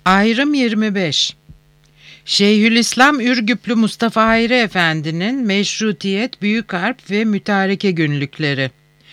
Ayrım 25. Şeyhülislam Ürgüplü Mustafa Hayri Efendi'nin Meşrutiyet, Büyük Harp ve Mütareke Günlükleri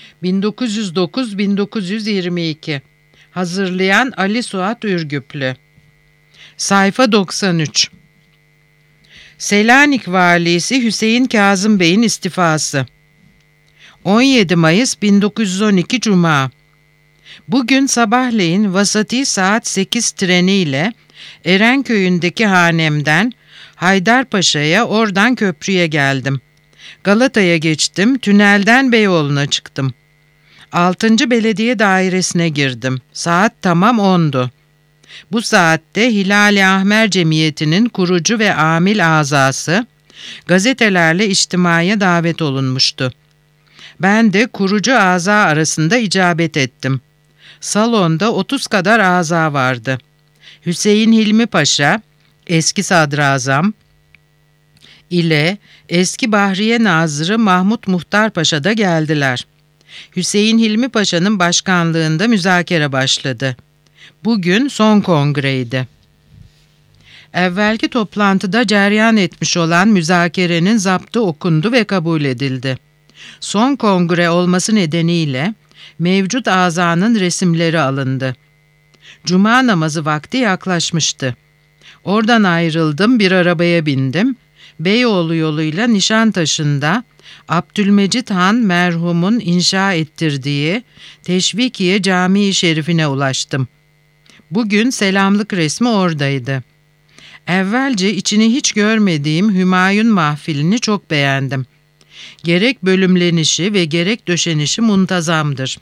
1909-1922. Hazırlayan Ali Suat Ürgüplü. Sayfa 93. Selanik Valisi Hüseyin Kazım Bey'in istifası. 17 Mayıs 1912 Cuma. Bugün sabahleyin vasati saat 8 treniyle Erenköy'ündeki hanemden Haydarpaşa'ya, oradan köprüye geldim. Galata'ya geçtim, tünelden Beyoğlu'na çıktım. 6. Belediye Dairesi'ne girdim. Saat tamam 10'du. Bu saatte Hilal-i Ahmer Cemiyeti'nin kurucu ve amil azası gazetelerle içtimaya davet olunmuştu. Ben de kurucu aza arasında icabet ettim. Salonda 30 kadar aza vardı. Hüseyin Hilmi Paşa, eski sadrazam ile eski Bahriye Nazırı Mahmut Muhtar Paşa da geldiler. Hüseyin Hilmi Paşa'nın başkanlığında müzakere başladı. Bugün son kongreydi. Evvelki toplantıda cereyan etmiş olan müzakerenin zaptı okundu ve kabul edildi. Son kongre olması nedeniyle mevcut azanın resimleri alındı. Cuma namazı vakti yaklaşmıştı. Oradan ayrıldım, bir arabaya bindim. Beyoğlu yoluyla Nişantaşı'nda Abdülmecit Han merhumun inşa ettirdiği Teşvikiye Camii Şerifine ulaştım. Bugün selamlık resmi oradaydı. Evvelce içini hiç görmediğim Hümayun mahfilini çok beğendim. Gerek bölümlenişi ve gerek döşenişi muntazamdır.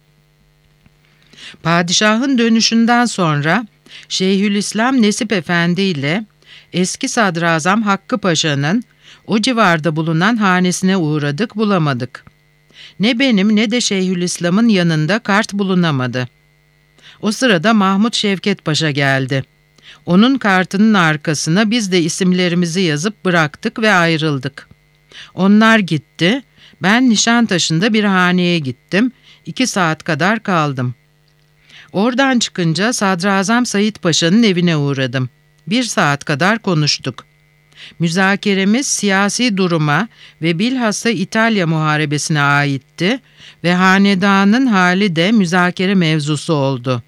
Padişahın dönüşünden sonra Şeyhülislam Nesip Efendi ile eski sadrazam Hakkı Paşa'nın o civarda bulunan hanesine uğradık, bulamadık. Ne benim ne de Şeyhülislam'ın yanında kart bulunamadı. O sırada Mahmut Şevket Paşa geldi. Onun kartının arkasına biz de isimlerimizi yazıp bıraktık ve ayrıldık. Onlar gitti, ben Nişantaşı'nda bir haneye gittim, 2 saat kadar kaldım. Oradan çıkınca Sadrazam Said Paşa'nın evine uğradım. 1 saat kadar konuştuk. Müzakeremiz siyasi duruma ve bilhassa İtalya Muharebesi'ne aitti ve hanedanın hali de müzakere mevzusu oldu.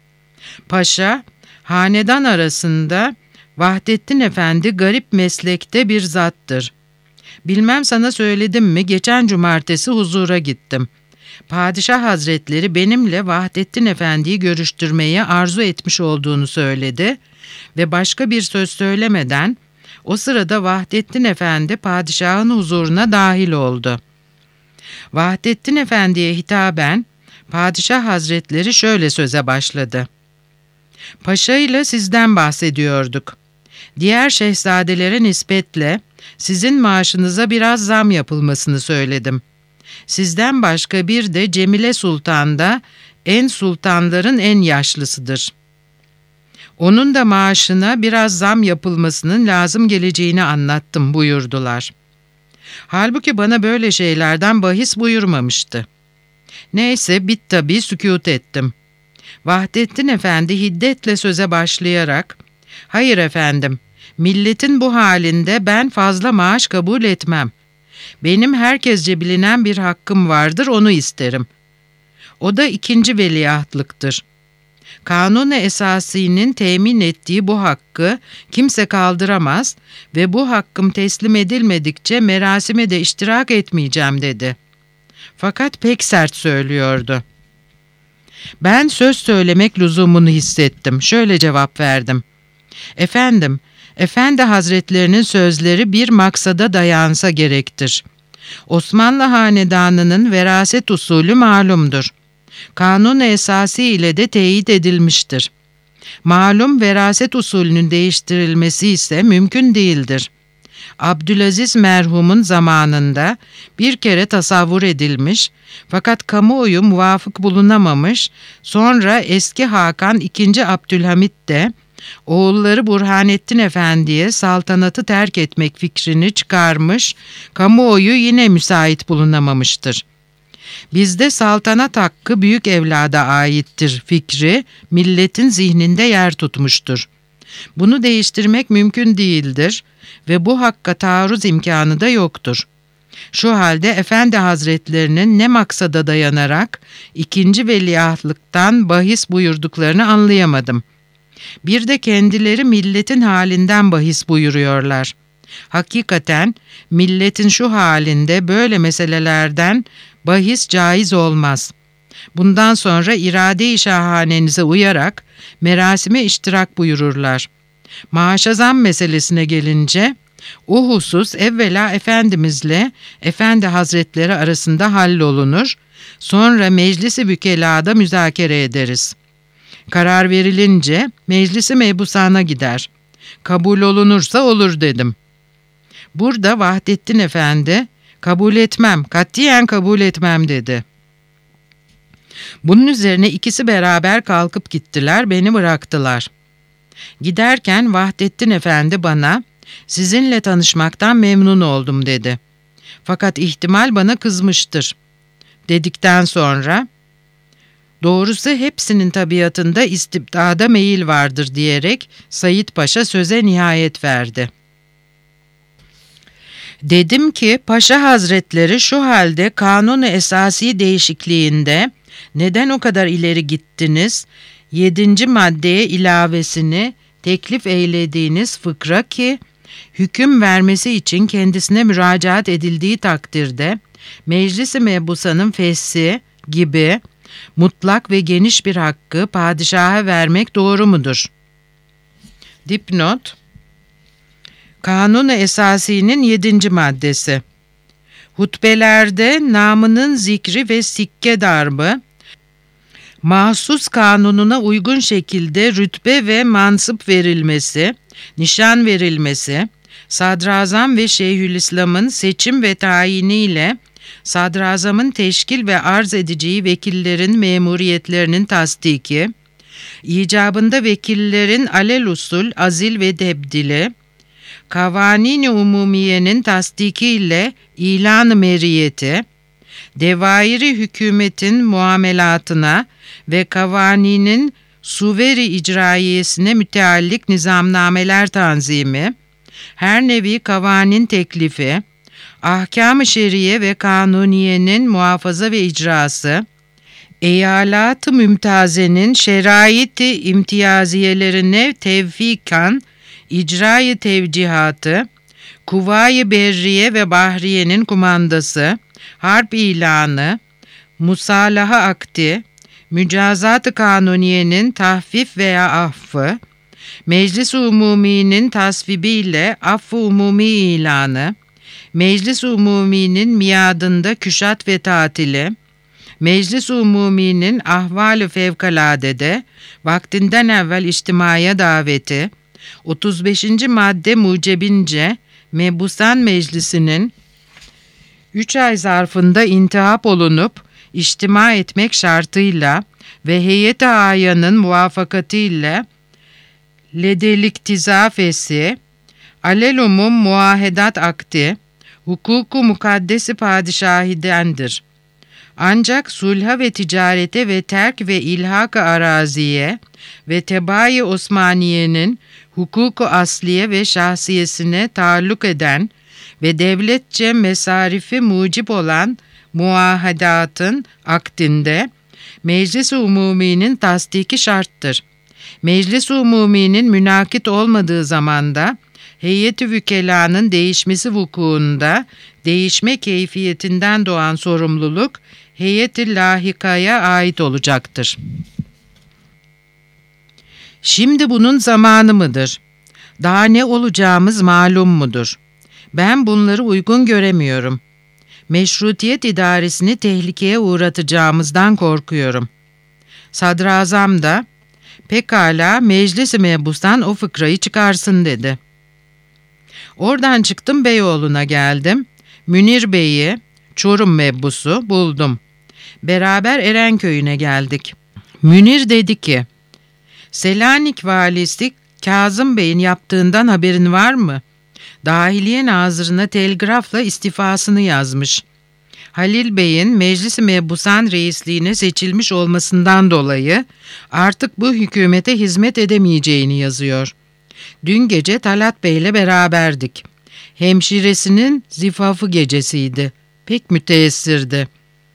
Paşa, hanedan arasında Vahdettin Efendi garip meslekte bir zattır. Bilmem sana söyledim mi, geçen cumartesi huzura gittim. Padişah Hazretleri benimle Vahdettin Efendi'yi görüştürmeyi arzu etmiş olduğunu söyledi ve başka bir söz söylemeden o sırada Vahdettin Efendi padişahın huzuruna dahil oldu. Vahdettin Efendi'ye hitaben Padişah Hazretleri şöyle söze başladı. Paşa ile sizden bahsediyorduk. Diğer şehzadelere nispetle sizin maaşınıza biraz zam yapılmasını söyledim. Sizden başka bir de Cemile Sultan da en sultanların en yaşlısıdır. Onun da maaşına biraz zam yapılmasının lazım geleceğini anlattım buyurdular. Halbuki bana böyle şeylerden bahis buyurmamıştı. Neyse bit tabii sükût ettim. Vahdettin Efendi hiddetle söze başlayarak, "Hayır efendim, milletin bu halinde ben fazla maaş kabul etmem. Benim herkesce bilinen bir hakkım vardır, onu isterim. O da 2. veliahtlıktır. Kanun-u Esasi'nin temin ettiği bu hakkı kimse kaldıramaz ve bu hakkım teslim edilmedikçe merasime de iştirak etmeyeceğim" dedi. Fakat pek sert söylüyordu. Ben söz söylemek lüzumunu hissettim. Şöyle cevap verdim. "Efendim, Efendi Hazretlerinin sözleri bir maksada dayansa gerektir. Osmanlı hanedanının veraset usulü malumdur. Kanun-u Esasi ile de teyit edilmiştir. Malum veraset usulünün değiştirilmesi ise mümkün değildir. Abdülaziz merhumun zamanında bir kere tasavvur edilmiş fakat kamuoyu muvafık bulunamamış, sonra eski Hakan II. Abdülhamit de oğulları Burhanettin Efendi'ye saltanatı terk etmek fikrini çıkarmış, kamuoyu yine müsait bulunamamıştır. Bizde saltanat hakkı büyük evlada aittir fikri milletin zihninde yer tutmuştur. Bunu değiştirmek mümkün değildir ve bu hakka taarruz imkanı da yoktur. Şu halde Efendi Hazretlerinin ne maksada dayanarak ikinci veliahtlıktan bahis buyurduklarını anlayamadım. Bir de kendileri milletin halinden bahis buyuruyorlar. Hakikaten milletin şu halinde böyle meselelerden bahis caiz olmaz. Bundan sonra irade-i şahanenize uyarak merasime iştirak buyururlar. Maaşa zam meselesine gelince o husus evvela Efendimizle Efendi Hazretleri arasında hallolunur, sonra Meclis-i Bükela'da müzakere ederiz. Karar verilince Meclis-i Mebusan'a gider. Kabul olunursa olur dedim. Burada Vahdettin Efendi, kabul etmem, katiyen kabul etmem dedi. Bunun üzerine ikisi beraber kalkıp gittiler, beni bıraktılar. Giderken Vahdettin Efendi bana, sizinle tanışmaktan memnun oldum dedi. Fakat ihtimal bana kızmıştır. Dedikten sonra, doğrusu hepsinin tabiatında istibdada meyil vardır diyerek Said Paşa söze nihayet verdi. Dedim ki Paşa Hazretleri şu halde kanun-u esasi değişikliğinde neden o kadar ileri gittiniz? 7. maddeye ilavesini teklif eylediğiniz fıkra ki hüküm vermesi için kendisine müracaat edildiği takdirde Meclis-i Mebusan'ın fesli gibi mutlak ve geniş bir hakkı padişaha vermek doğru mudur? Dipnot: Kanun-u Esasi'nin 7. maddesi. Hutbelerde namının zikri ve sikke darbı, mahsus kanununa uygun şekilde rütbe ve mansıp verilmesi, nişan verilmesi, Sadrazam ve Şeyhülislam'ın seçim ve tayiniyle Sadrazam'ın teşkil ve arz edeceği vekillerin memuriyetlerinin tasdiki, icabında vekillerin alelüsul azil ve tebdili, Kavanini Umumiye'nin tasdikiyle ilan-ı meriyeti, devairi hükümetin muamelatına ve kavaninin suveri icraiyesine müteallik nizamnameler tanzimi, her nevi kavanin teklifi, ahkam-ı şeriye ve kanuniyenin muhafaza ve icrası, eyalat-ı mümtazenin şerait-i imtiyaziyelerine tevfikan, icra-i tevcihatı, Kuvayi Berriye ve Bahriye'nin kumandası, harp ilanı, musalaha akdi, mücazat-ı kanuniyenin tahfif veya affı, Meclis-i Umumi'nin tasvibiyle aff-ı umumi ilanı, Meclis-i Umumi'nin miadında küşat ve tatili, Meclis-i Umumi'nin ahval-ı fevkaladede vaktinden evvel içtimaya daveti, 35. madde mucebince Mebusan Meclisi'nin 3 ay zarfında intihap olunup içtima etmek şartıyla ve heyet-i ayanın muvafakatıyla ledeliktizafesi, alelumum muahedat akdi, hukuku mukaddesi padişahidendir. Ancak sulha ve ticarete ve terk ve ilhak-ı araziye ve tebayi Osmaniye'nin hukuku asliye ve şahsiyesine taalluk eden ve devletçe mesarifi mucib olan muahedatın akdinde Meclis-i Umumi'nin tasdiki şarttır. Meclis-i Umumi'nin münakit olmadığı zamanda heyet-i vükelanın değişmesi vukuunda değişme keyfiyetinden doğan sorumluluk heyet-i lahikaya ait olacaktır. Şimdi bunun zamanı mıdır? Daha ne olacağımız malum mudur? Ben bunları uygun göremiyorum. Meşrutiyet idaresini tehlikeye uğratacağımızdan korkuyorum. Sadrazam da, pekala Meclis-i Mebusan o fıkrayı çıkarsın dedi. Oradan çıktım Beyoğlu'na geldim. Münir Bey'i, Çorum mebusu buldum. Beraber Erenköy'üne geldik. Münir dedi ki, Selanik valisi Kazım Bey'in yaptığından haberin var mı? Dahiliye Nazırı'na telgrafla istifasını yazmış. Halil Bey'in Meclis-i Mebusan reisliğine seçilmiş olmasından dolayı artık bu hükümete hizmet edemeyeceğini yazıyor. Dün gece Talat Bey'le beraberdik. Hemşiresinin zifafı gecesiydi. Pek müteessirdi.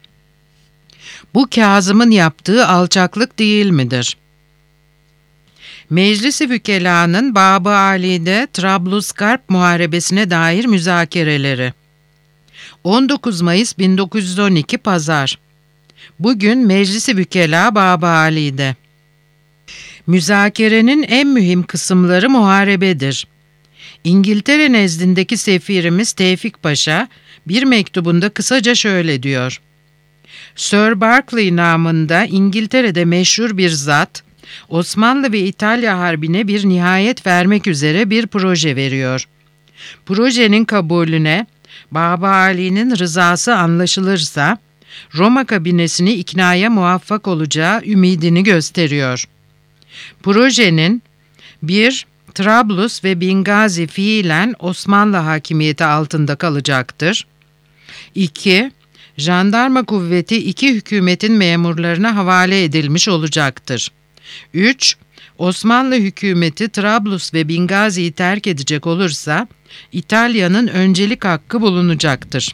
Bu Kazım'ın yaptığı alçaklık değil midir? Meclis-i Vükela'nın Bab-ı Ali'de Trablusgarp Muharebesi'ne dair müzakereleri. 19 Mayıs 1912 Pazar. Bugün Meclis-i Vükela Bab-ı Ali'de. Müzakerenin en mühim kısımları muharebedir. İngiltere nezdindeki sefirimiz Tevfik Paşa bir mektubunda kısaca şöyle diyor. Sir Berkeley namında İngiltere'de meşhur bir zat, Osmanlı ve İtalya harbine bir nihayet vermek üzere bir proje veriyor. Projenin kabulüne Bab-ı Ali'nin rızası anlaşılırsa Roma kabinesini iknaya muvaffak olacağı ümidini gösteriyor. Projenin 1. Trablus ve Bingazi fiilen Osmanlı hakimiyeti altında kalacaktır. 2. Jandarma kuvveti iki hükümetin memurlarına havale edilmiş olacaktır. 3. Osmanlı hükümeti Trablus ve Bingazi'yi terk edecek olursa İtalya'nın öncelik hakkı bulunacaktır.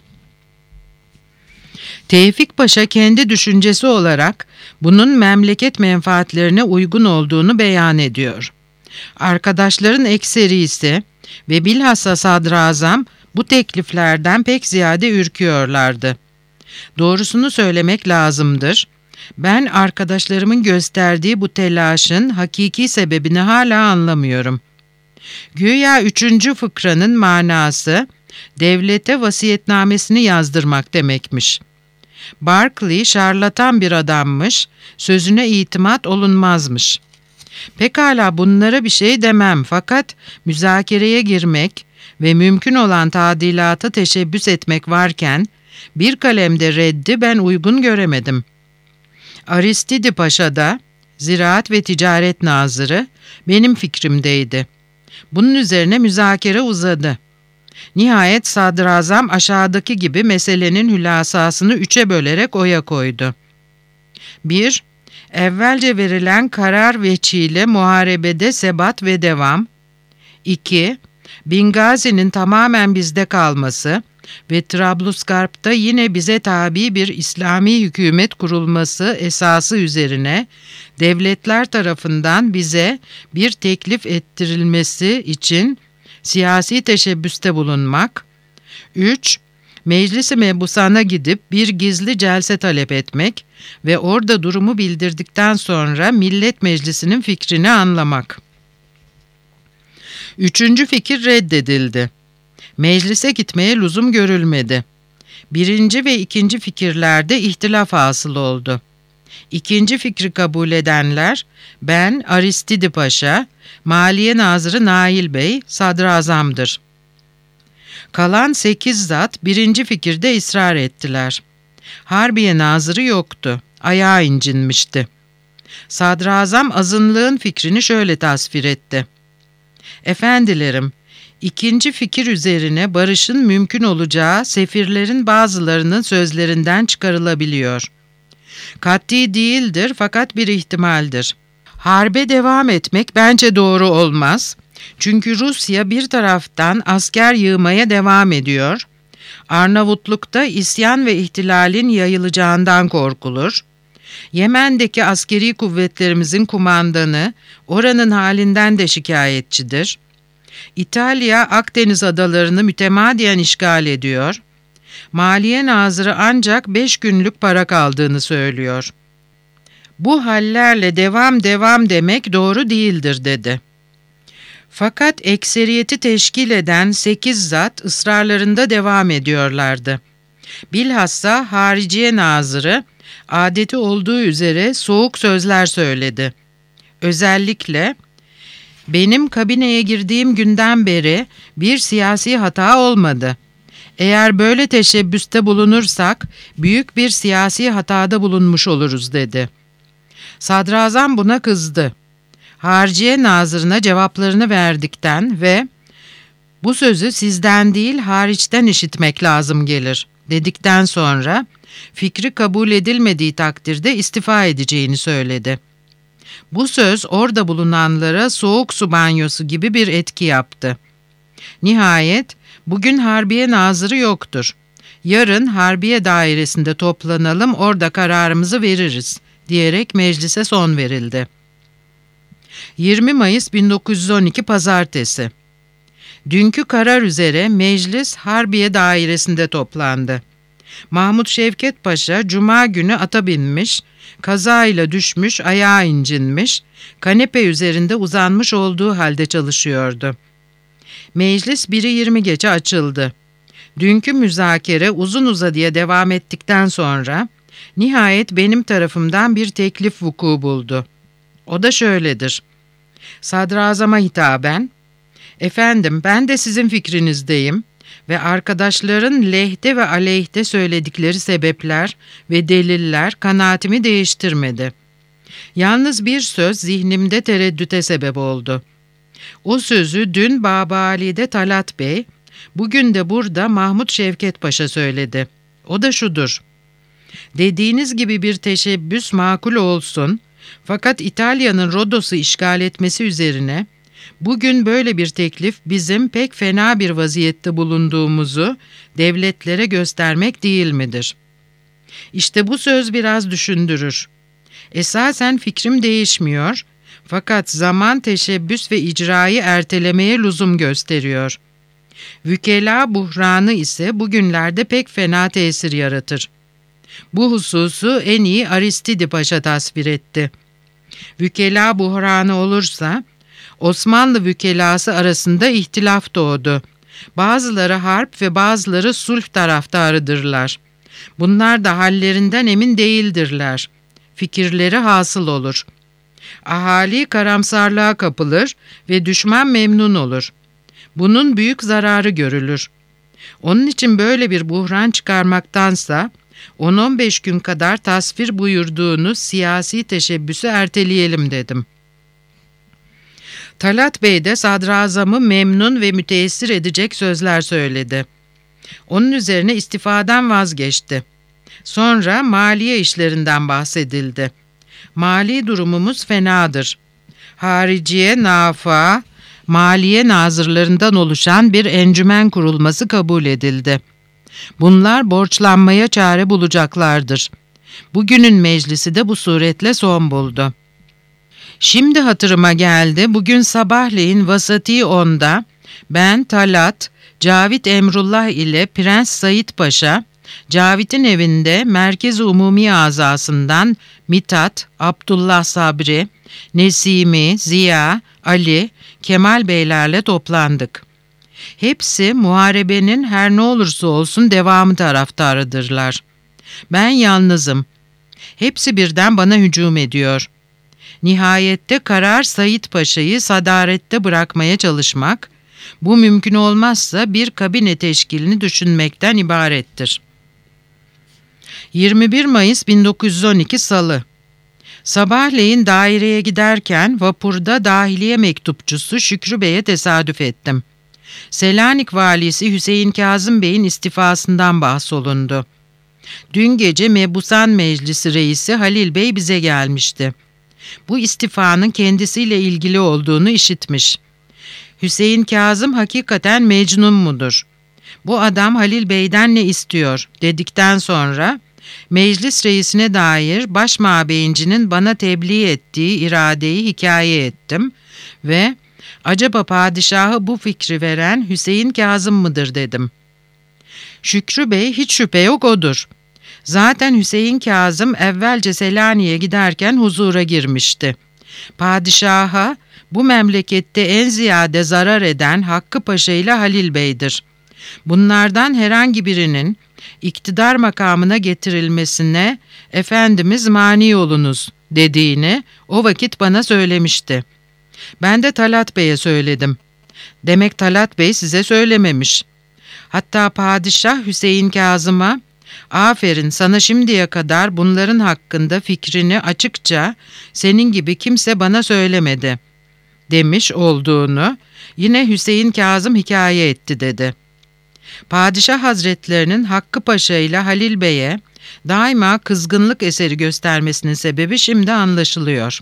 Tevfik Paşa kendi düşüncesi olarak bunun memleket menfaatlerine uygun olduğunu beyan ediyor. Arkadaşların ekserisi ve bilhassa Sadrazam bu tekliflerden pek ziyade ürküyorlardı. Doğrusunu söylemek lazımdır. Ben arkadaşlarımın gösterdiği bu telaşın hakiki sebebini hala anlamıyorum. Güya 3. fıkranın manası devlete vasiyetnamesini yazdırmak demekmiş. Berkeley şarlatan bir adammış, sözüne itimat olunmazmış. Pekala bunlara bir şey demem fakat müzakereye girmek ve mümkün olan tadilata teşebbüs etmek varken bir kalemde reddi ben uygun göremedim. Aristidi Paşa da Ziraat ve Ticaret Nazırı benim fikrimdeydi. Bunun üzerine müzakere uzadı. Nihayet Sadrazam aşağıdaki gibi meselenin hülasasını 3'e bölerek oya koydu. 1. Evvelce verilen karar veçiyle muharebede sebat ve devam. 2. Bingazi'nin tamamen bizde kalması ve Trablusgarp'ta yine bize tabi bir İslami hükümet kurulması esası üzerine devletler tarafından bize bir teklif ettirilmesi için siyasi teşebbüste bulunmak. 3. Meclis-i Mebusan'a gidip bir gizli celse talep etmek ve orada durumu bildirdikten sonra Millet Meclisi'nin fikrini anlamak. 3. fikir reddedildi. Meclise gitmeye lüzum görülmedi. 1. ve 2. fikirlerde ihtilaf hasıl oldu. 2. fikri kabul edenler ben Aristidi Paşa, Maliye Nazırı Nail Bey, Sadrazam'dır. Kalan 8 zat 1. fikirde ısrar ettiler. Harbiye Nazırı yoktu, ayağı incinmişti. Sadrazam azınlığın fikrini şöyle tasvir etti. Efendilerim, 2. fikir üzerine barışın mümkün olacağı sefirlerin bazılarının sözlerinden çıkarılabiliyor. Kat'i değildir fakat bir ihtimaldir. Harbe devam etmek bence doğru olmaz. Çünkü Rusya bir taraftan asker yığmaya devam ediyor. Arnavutluk'ta isyan ve ihtilalin yayılacağından korkulur. Yemen'deki askeri kuvvetlerimizin kumandanı oranın halinden de şikayetçidir. İtalya Akdeniz adalarını mütemadiyen işgal ediyor. Maliye Nazırı ancak 5 günlük para kaldığını söylüyor. Bu hallerle devam demek doğru değildir dedi. Fakat ekseriyeti teşkil eden 8 zat ısrarlarında devam ediyorlardı. Bilhassa Hariciye Nazırı adeti olduğu üzere soğuk sözler söyledi. Özellikle benim kabineye girdiğim günden beri bir siyasi hata olmadı. Eğer böyle teşebbüste bulunursak büyük bir siyasi hatada bulunmuş oluruz dedi. Sadrazam buna kızdı. Hariciye Nazırı'na cevaplarını verdikten ve bu sözü sizden değil hariçten işitmek lazım gelir. dedikten sonra fikri kabul edilmediği takdirde istifa edeceğini söyledi. Bu söz orada bulunanlara soğuk su banyosu gibi bir etki yaptı. Nihayet bugün Harbiye Nazırı yoktur. Yarın Harbiye Dairesi'nde toplanalım, orada kararımızı veririz diyerek meclise son verildi. 20 Mayıs 1912 Pazartesi. Dünkü karar üzere meclis Harbiye Dairesi'nde toplandı. Mahmut Şevket Paşa Cuma günü ata binmiş, kazayla düşmüş, ayağı incinmiş, kanepe üzerinde uzanmış olduğu halde çalışıyordu. Meclis 1'i 20 geçe açıldı. Dünkü müzakere uzun uzadıya devam ettikten sonra nihayet benim tarafımdan bir teklif vuku buldu. O da şöyledir. Sadrazama hitaben, "Efendim, ben de sizin fikrinizdeyim ve arkadaşların lehte ve aleyhte söyledikleri sebepler ve deliller kanaatimi değiştirmedi. Yalnız bir söz zihnimde tereddüte sebep oldu. O sözü dün Babali'de Talat Bey, bugün de burada Mahmut Şevket Paşa söyledi. O da şudur: dediğiniz gibi bir teşebbüs makul olsun, fakat İtalya'nın Rodos'u işgal etmesi üzerine bugün böyle bir teklif bizim pek fena bir vaziyette bulunduğumuzu devletlere göstermek değil midir? İşte bu söz biraz düşündürür. Esasen fikrim değişmiyor, fakat zaman teşebbüs ve icrayı ertelemeye lüzum gösteriyor. Vükela buhranı ise bugünlerde pek fena tesir yaratır. Bu hususu en iyi Aristidi Paşa tasvir etti. Vükela buhranı olursa Osmanlı vükelası arasında ihtilaf doğdu. Bazıları harp ve bazıları sulh taraftarıdırlar. Bunlar da hallerinden emin değildirler. Fikirleri hasıl olur. Ahali karamsarlığa kapılır ve düşman memnun olur. Bunun büyük zararı görülür. Onun için böyle bir buhran çıkarmaktansa 10-15 gün kadar tasvir buyurduğunuz siyasi teşebbüsü erteleyelim dedim. Talat Bey de sadrazamı memnun ve müteessir edecek sözler söyledi. Onun üzerine istifadan vazgeçti. Sonra maliye işlerinden bahsedildi. Mali durumumuz fenadır. Hariciye, nafa, maliye nazırlarından oluşan bir encümen kurulması kabul edildi. Bunlar borçlanmaya çare bulacaklardır. Bugünün meclisi de bu suretle son buldu. Şimdi hatırıma geldi, bugün sabahleyin Vasati 10'da ben Talat, Cavit Emrullah ile Prens Said Paşa, Cavit'in evinde Merkez-i Umumi Azasından Mithat, Abdullah Sabri, Nesimi, Ziya, Ali, Kemal Beylerle toplandık. Hepsi muharebenin her ne olursa olsun devamı taraftarıdırlar. Ben yalnızım. Hepsi birden bana hücum ediyor. Nihayette karar Said Paşa'yı sadarette bırakmaya çalışmak, bu mümkün olmazsa bir kabine teşkilini düşünmekten ibarettir. 21 Mayıs 1912 Salı. Sabahleyin daireye giderken vapurda dahiliye mektupçusu Şükrü Bey'e tesadüf ettim. Selanik valisi Hüseyin Kazım Bey'in istifasından bahsolundu. Dün gece Mebusan Meclisi reisi Halil Bey bize gelmişti. Bu istifanın kendisiyle ilgili olduğunu işitmiş. Hüseyin Kazım hakikaten mecnun mudur? Bu adam Halil Bey'den ne istiyor dedikten sonra meclis reisine dair başmabeyincinin bana tebliğ ettiği iradeyi hikaye ettim ve acaba padişahı bu fikri veren Hüseyin Kazım mıdır dedim. Şükrü Bey hiç şüphe yok odur. Zaten Hüseyin Kazım evvelce Selanik'e giderken huzura girmişti. Padişaha bu memlekette en ziyade zarar eden Hakkı Paşa ile Halil Bey'dir. Bunlardan herhangi birinin iktidar makamına getirilmesine Efendimiz mani olunuz dediğini o vakit bana söylemişti. Ben de Talat Bey'e söyledim. Demek Talat Bey size söylememiş. Hatta padişah Hüseyin Kazım'a "Aferin sana, şimdiye kadar bunların hakkında fikrini açıkça senin gibi kimse bana söylemedi" demiş olduğunu yine Hüseyin Kazım hikaye etti dedi. Padişah Hazretlerinin Hakkı Paşa ile Halil Bey'e daima kızgınlık eseri göstermesinin sebebi şimdi anlaşılıyor.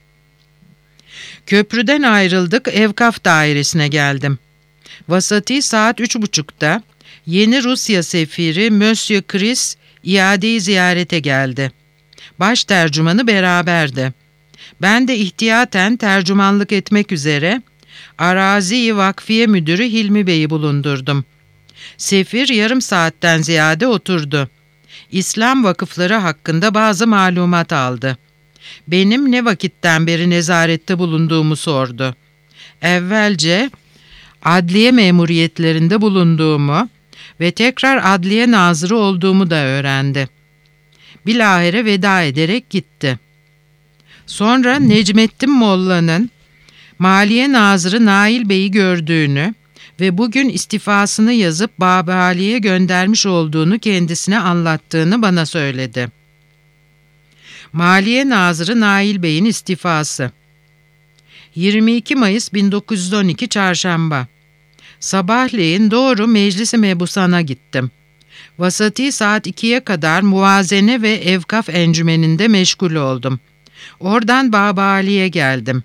Köprüden ayrıldık, Evkaf dairesine geldim. Vasati saat 3.30'da yeni Rusya sefiri Monsieur Chris iadeyi ziyarete geldi. Baş tercümanı beraberdi. Ben de ihtiyaten tercümanlık etmek üzere Arazi-i Vakfiye Müdürü Hilmi Bey'i bulundurdum. Sefir yarım saatten ziyade oturdu. İslam vakıfları hakkında bazı malumat aldı. Benim ne vakitten beri nezarette bulunduğumu sordu. Evvelce adliye memuriyetlerinde bulunduğumu ve tekrar adliye nazırı olduğumu da öğrendi. Bilahare veda ederek gitti. Sonra Necmettin Molla'nın Maliye Nazırı Nail Bey'i gördüğünü ve bugün istifasını yazıp Babali'ye göndermiş olduğunu kendisine anlattığını bana söyledi. Maliye Nazırı Nail Bey'in istifası. 22 Mayıs 1912 Çarşamba. Sabahleyin doğru Meclis-i Mebusan'a gittim. Vasati saat 2'ye kadar muvazene ve evkaf encümeninde meşgul oldum. Oradan Babali'ye geldim.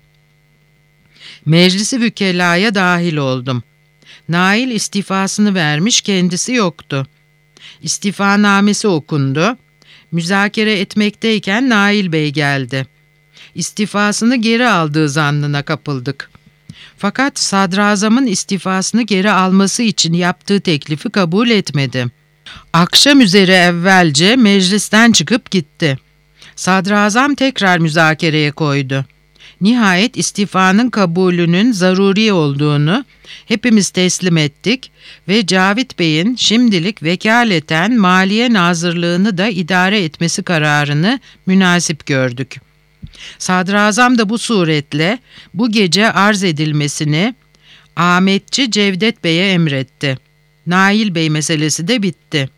Meclis-i Vükela'ya dahil oldum. Nail istifasını vermiş, kendisi yoktu. İstifanamesi okundu. Müzakere etmekteyken Nail Bey geldi. İstifasını geri aldığı zannına kapıldık. Fakat sadrazamın istifasını geri alması için yaptığı teklifi kabul etmedi. Akşam üzeri evvelce meclisten çıkıp gitti. Sadrazam tekrar müzakereye koydu. Nihayet istifanın kabulünün zaruri olduğunu hepimiz teslim ettik ve Cavit Bey'in şimdilik vekaleten Maliye Nazırlığını da idare etmesi kararını münasip gördük. Sadrazam da bu suretle bu gece arz edilmesini Ahmetçi Cevdet Bey'e emretti. Nail Bey meselesi de bitti.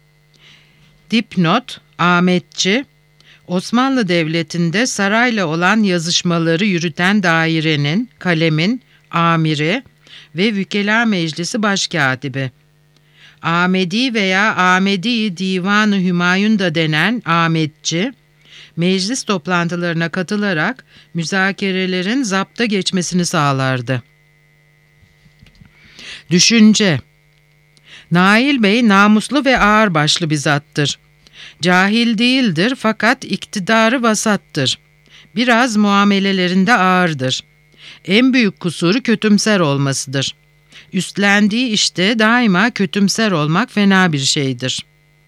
Dipnot: Ahmetçi, Osmanlı Devleti'nde sarayla olan yazışmaları yürüten dairenin, kalemin, amiri ve Vükela Meclisi Başkatibi. Ahmedi veya Ahmedi Divan-ı Hümayun da denen Ahmetçi, meclis toplantılarına katılarak müzakerelerin zapta geçmesini sağlardı. Düşünce: Nail Bey namuslu ve ağırbaşlı bir zattır. Cahil değildir fakat iktidarı vasattır. Biraz muamelelerinde ağırdır. En büyük kusuru kötümser olmasıdır. Üstlendiği işte daima kötümser olmak fena bir şeydir.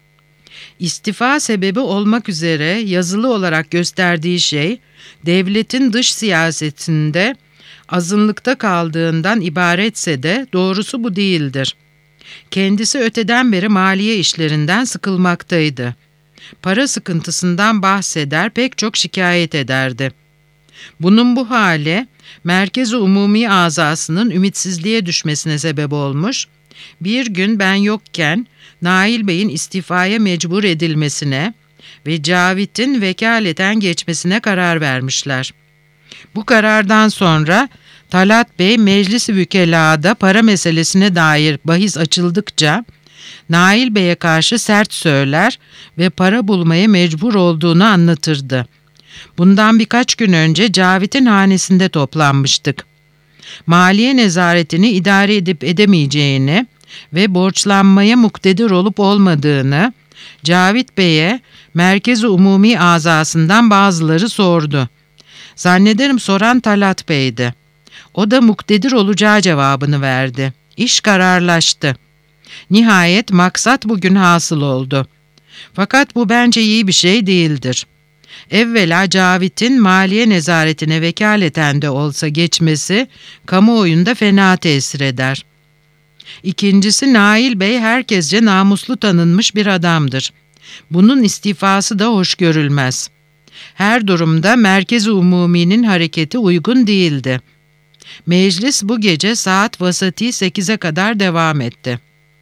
İstifa sebebi olmak üzere yazılı olarak gösterdiği şey, devletin dış siyasetinde azınlıkta kaldığından ibaretse de doğrusu bu değildir. Kendisi öteden beri maliye işlerinden sıkılmaktaydı. Para sıkıntısından bahseder, pek çok şikayet ederdi. Bunun bu hali, Merkez-i Umumi azasının ümitsizliğe düşmesine sebep olmuş, bir gün ben yokken Nail Bey'in istifaya mecbur edilmesine ve Cavit'in vekaleten geçmesine karar vermişler. Bu karardan sonra Talat Bey Meclis-i Vükela'da para meselesine dair bahis açıldıkça Nail Bey'e karşı sert söyler ve para bulmaya mecbur olduğunu anlatırdı. Bundan birkaç gün önce Cavit'in hanesinde toplanmıştık. Maliye nezaretini idare edip edemeyeceğini ve borçlanmaya muktedir olup olmadığını Cavit Bey'e Merkez-i Umumi azasından bazıları sordu. Zannederim soran Talat Bey'di. O da muktedir olacağı cevabını verdi. İş kararlaştı. Nihayet maksat bugün hasıl oldu. Fakat bu bence iyi bir şey değildir. Evvela Cavit'in maliye nezaretine vekaleten de olsa geçmesi kamuoyunda fena tesir eder. İkincisi, Nail Bey herkesce namuslu tanınmış bir adamdır. Bunun istifası da hoş görülmez. Her durumda Merkez-i Umumi'nin hareketi uygun değildi. Meclis bu gece saat vasati 8'e kadar devam etti.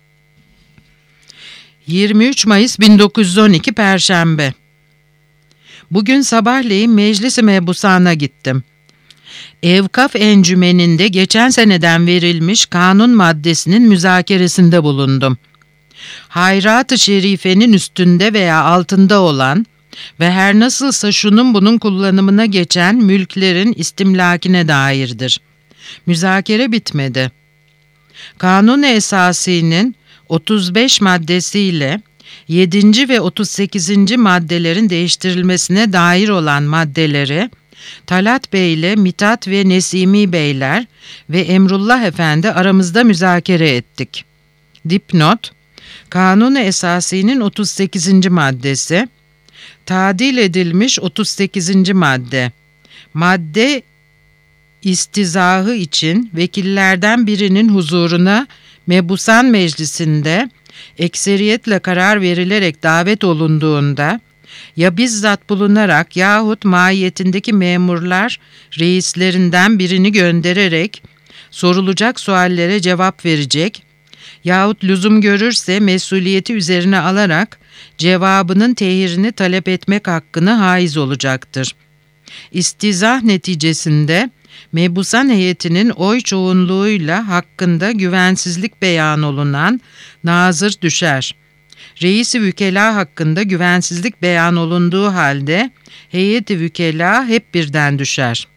23 Mayıs 1912 Perşembe. Bugün sabahleyin Meclis-i Mebusan'a gittim. Evkaf encümeninde geçen seneden verilmiş kanun maddesinin müzakeresinde bulundum. Hayrat-ı şerifenin üstünde veya altında olan ve her nasılsa şunun bunun kullanımına geçen mülklerin istimlakine dairdir. Müzakere bitmedi. Kanun-u Esasi'nin 35 maddesiyle 7. ve 38. maddelerin değiştirilmesine dair olan maddeleri Talat Bey ile Mithat ve Nesimi Beyler ve Emrullah Efendi aramızda müzakere ettik. Dipnot: Kanun-u Esasi'nin 38. maddesi, tadil edilmiş 38. madde. Madde istizahı için vekillerden birinin huzuruna mebusan meclisinde ekseriyetle karar verilerek davet olunduğunda ya bizzat bulunarak yahut mahiyetindeki memurlar reislerinden birini göndererek sorulacak suallere cevap verecek yahut lüzum görürse mesuliyeti üzerine alarak cevabının tehirini talep etmek hakkını haiz olacaktır. İstizah neticesinde mebusan heyetinin oy çoğunluğuyla hakkında güvensizlik beyan olunan nazır düşer. Reis-i vükela hakkında güvensizlik beyan olunduğu halde heyet-i vükela hep birden düşer.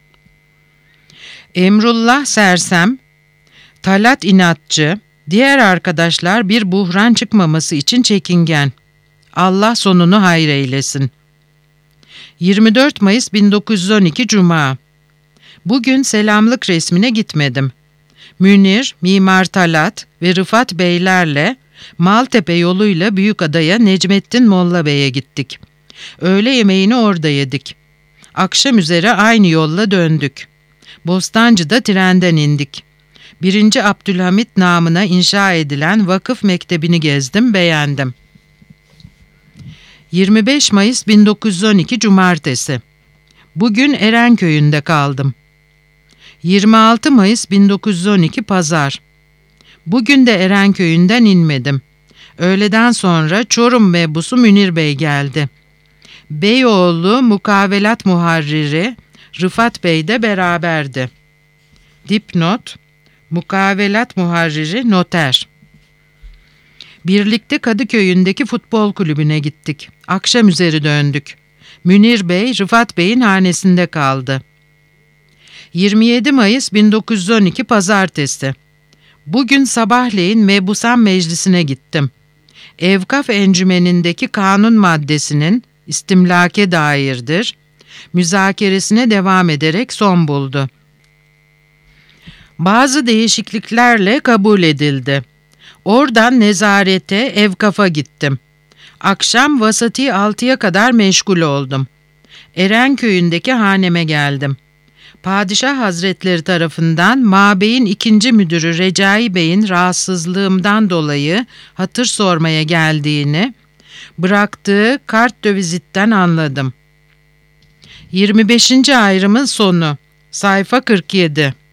Emrullah sersem, Talat inatçı, diğer arkadaşlar bir buhran çıkmaması için çekingen. Allah sonunu hayır eylesin. 24 Mayıs 1912 Cuma. Bugün selamlık resmine gitmedim. Münir, Mimar Talat ve Rıfat Beylerle Maltepe yoluyla Büyükada'ya Necmettin Molla Bey'e gittik. Öğle yemeğini orada yedik. Akşam üzere aynı yolla döndük. Bostancı'da trenden indik. 1. Abdülhamit namına inşa edilen vakıf mektebini gezdim, beğendim. 25 Mayıs 1912 Cumartesi. Bugün Erenköy'ünde kaldım. 26 Mayıs 1912 Pazar. Bugün de Erenköy'ünden inmedim. Öğleden sonra Çorum mebusu Münir Bey geldi. Beyoğlu mukavelat muharriri Rıfat Bey de beraberdi. Dipnot: Mukavelat muharriri noter. Birlikte Kadıköy'ündeki futbol kulübüne gittik. Akşam üzeri döndük. Münir Bey, Rıfat Bey'in hanesinde kaldı. 27 Mayıs 1912 Pazartesi. Bugün sabahleyin Mebusan Meclisi'ne gittim. Evkaf Encümeni'ndeki kanun maddesinin istimlake dairdir müzakeresine devam ederek son buldu. Bazı değişikliklerle kabul edildi. Oradan nezarete, evkafa gittim. Akşam vasati 6'ya kadar meşgul oldum. Erenköy'ündeki haneme geldim. Padişah Hazretleri tarafından Mabey'in 2. müdürü Recai Bey'in rahatsızlığımdan dolayı hatır sormaya geldiğini, bıraktığı kart dövizitten anladım. 25. ayrımın sonu. Sayfa 47.